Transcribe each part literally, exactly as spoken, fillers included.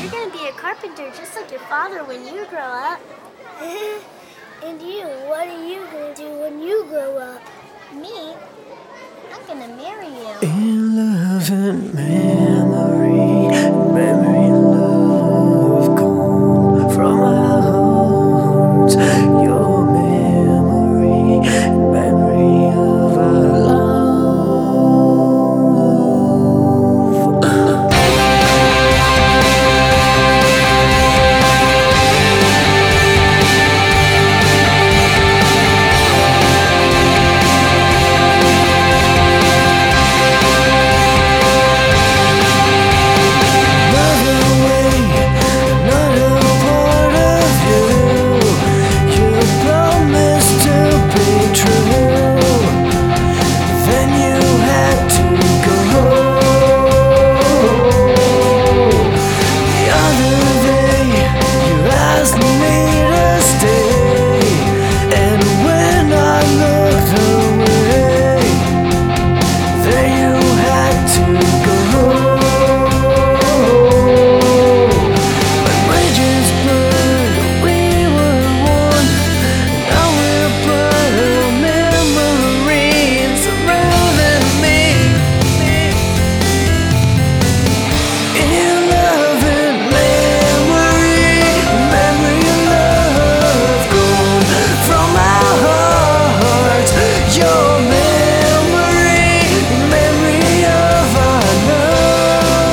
you're gonna be a carpenter just like your father when you grow up. And you, what are you gonna do when you grow up? Me? I'm gonna marry you. In love and memory, memory, love gone from our hearts. Your memory, memory of our love.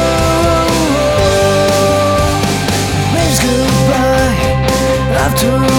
To